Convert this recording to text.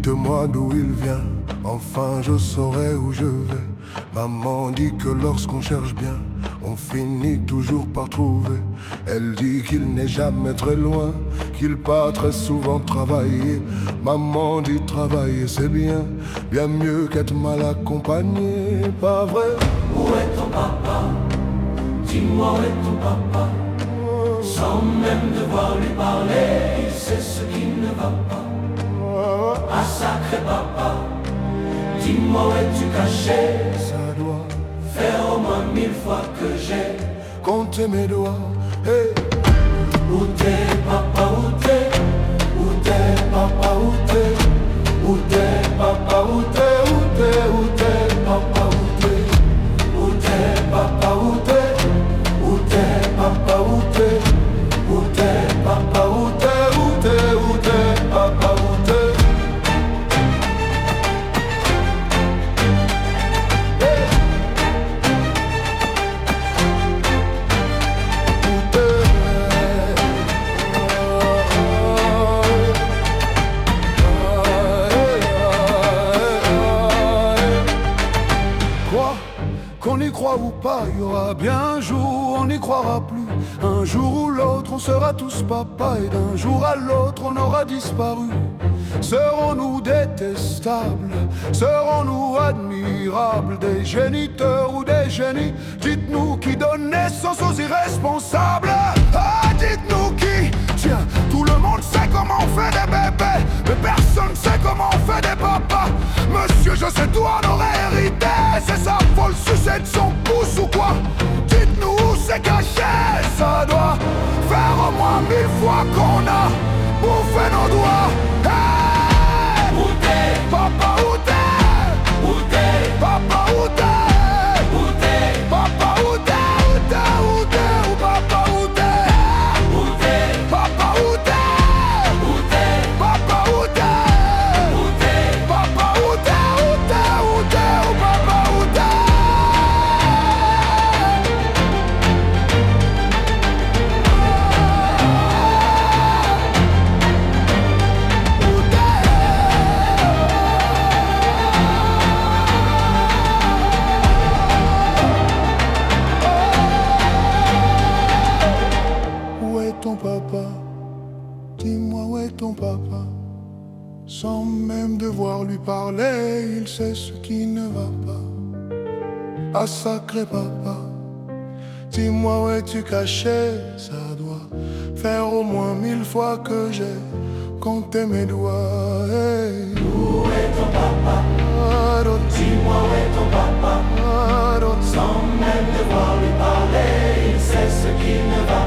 Dites-moi d'où il vient, enfin je saurai où je vais. Maman dit que lorsqu'on cherche bien, on finit toujours par trouver. Elle dit qu'il n'est jamais très loin, qu'il part très souvent travailler. Maman dit travailler c'est bien, bien mieux qu'être mal accompagné, pas vrai? Où est ton papa? Dis-moi où est ton papa? Sans même devoir lui parler, il sait ce qui ne va pas. Ah sacré papa, dis-moi où es-tu caché? Ça doit faire au moins 1000 fois que j'ai compté mes doigts. Hey. Où t'es papa, où t'es? Où t'es papa, où t'es? Où t'es papa, où t'es? Où t'es, où t'es papa, où t'es? Où t'es papa, où t'es? Où t'es papa, où t'es? Où t'es papa, où t'es? Où t'es, où t'es papa, où t'es? Qu'on y croit ou pas, il y aura bien un jour, on n'y croira plus. Un jour ou l'autre, on sera tous papa, et d'un jour à l'autre, on aura disparu. Serons-nous détestables? Serons-nous admirables? Des géniteurs ou des génies? Dites-nous qui donne naissance aux irresponsables. Ah, dites-nous qui? Tiens, tout le monde sait comment on fait des bébés, mais personne sait comment on fait des papas. Monsieur, je sais tout, on aurait hérité. C'est ça, faut le sucer de son pouce ou quoi? Dites-nous où c'est caché. Ça doit faire au moins 1000 fois qu'on a bouffé nos doigts. Hey! Où t'es? Papa, où t'es? Où t'es? Papa, où t'es? Où t'es? Papa, où t'es? Où t'es? Où t'es? Où papa, où t'es? Où t'es? Papa, où t'es? Où t'es? Papa, où t'es? Où t'es? Papa, où t'es? Où t'es? Où t'es? Où papa, où t'es? Où est ton papa? Dis-moi où est ton papa? Sans même devoir lui parler, il sait ce qui ne va pas. Ah sacré papa, dis-moi où es-tu caché? Ça doit faire au moins 1000 fois que j'ai compté mes doigts. Hey. Où est ton papa? Dis-moi où est ton papa? Sans même devoir lui parler, il sait ce qui ne va